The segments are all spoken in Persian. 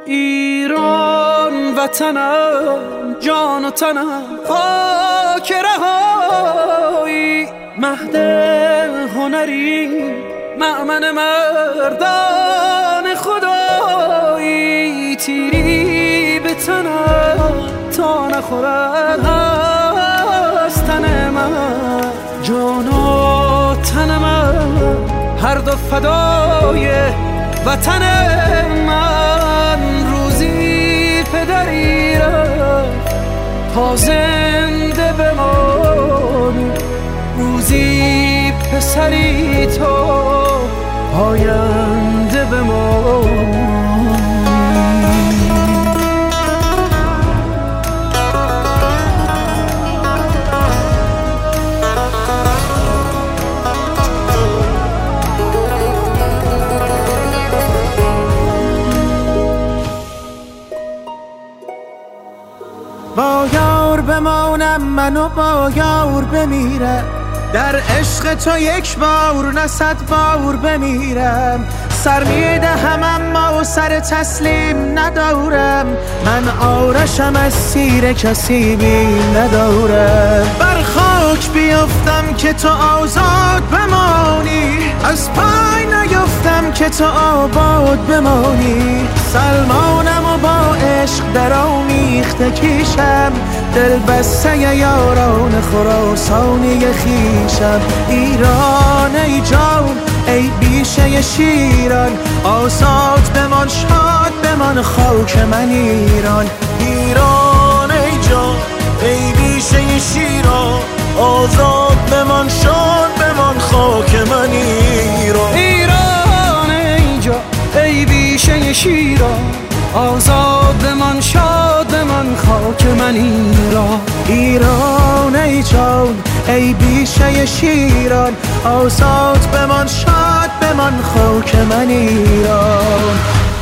ایران وطنم، جان و تنم خاک رهایی، مهد هنری، مأمن مردان خدایی، تیری به تنم تا نخورد از تن من، جان و تن من هر دو فدای وطن من. روزی پدری رفت تا زنده بمانی، روزی پسری تو آینده بمانی. با یار بمانم من و با یار بمیرم، در عشق تو یک بار نه 100 بار بمیرم. سر میدهم اما سر تسلیم ندارم، من آرشم از سیر کسی بیم ندارم. بر خاک بیفتم که تو آزاد بمانی، از پای نیفتم که تو آباد بمانی. سلمانم و با عشق در آمیخته کیشم، دل بسته یاران خراسانی خیشم. ایران ای جان ای بیشه شیران، آزاد بمان شاد بمان خاک من ایران. ایران ای جان ای بیشه شیران، آزاد بمان شاد بمان خاک من ایران. ایران ای جان ای بیشه شیران، آزاد بمان شاد بمان خاک من ایران. ایران ای جان ای بیشه شیران، آزاد بمان شاد بمان خاک من ایران.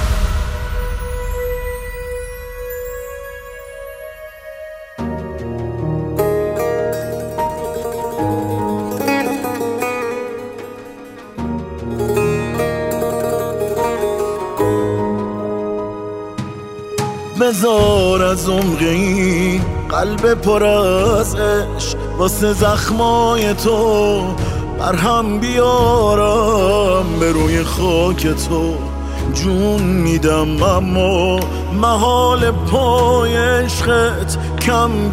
بذار از عمق این قلب پر از عشق، واسه زخمای تو مرهم بیارم. به روی خاک تو جون میدم اما محال پای عشقت کم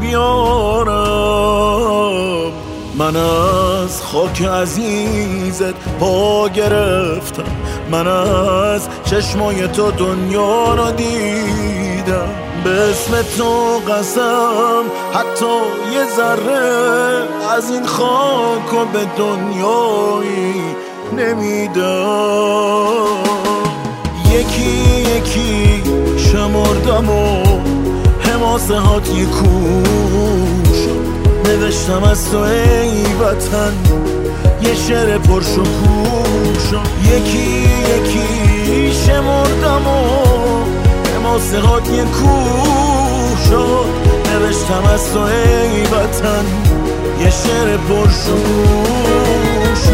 بیارم. من از خاک عزیزت پا گرفتم، من از چشمای تو دنیا را دیدم. به اسم تو قسم حتی یه ذره از این خاک و به دنیایی نمیدم. یکی یکی شمردم و حماسه هات یه کوش، نوشتم از تو ای وطن یه شعر پرشکوش. یکی یکی شمردم و حماسه هات یه کوش، نوشتم از تو ای وطن یه شعر پرشکوش.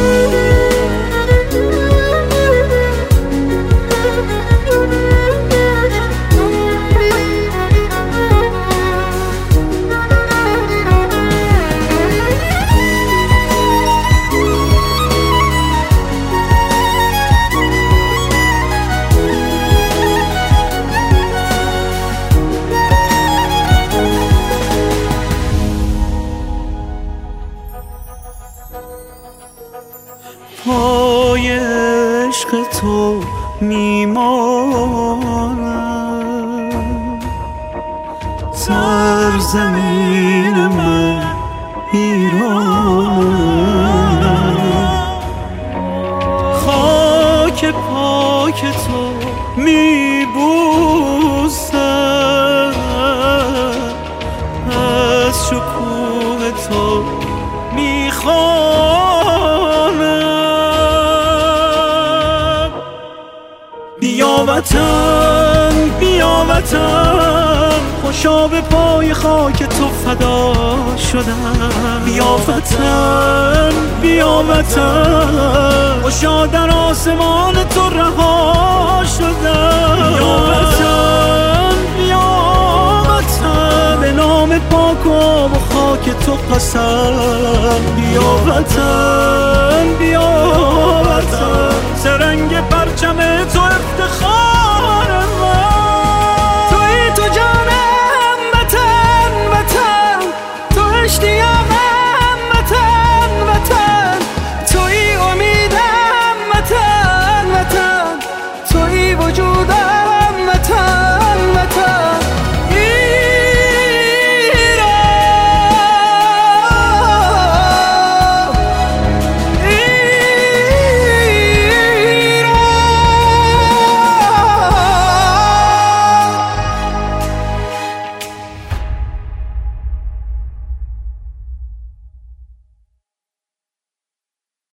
پای عشق تو میمانم، سرزمین من ایرانم. خاک پاک تو میبوسم، از شکوه تو میخوانم. بیا وطن بیا وطن، خوشا به پای خاک تو فدا شدم. بیا وطن بیا وطن، خوشا در آسمان تو رها شدم. بیا وطن کن و خاک تو قسم. بیا وطن، بیا وطن، سرنگ پرچم تو افتخار.